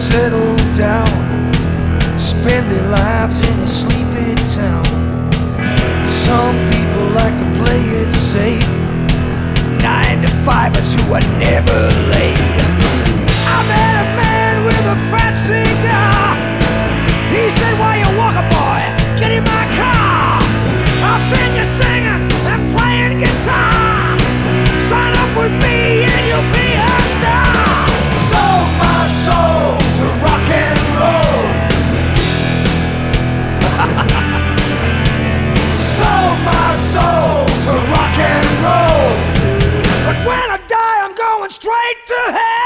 settle down, spend their lives in a sleepy town. Some people like to play it safe, 9-to-5ers who are never late. I met a man with a fat cigar. He said, "Why you walking, boy? Get in my car. I'll sing you singing and playing guitar. Sign up with me and you'll be a star." Sold my soul to rock and roll. Sold my soul to rock and roll. But when I die, I'm going straight to hell.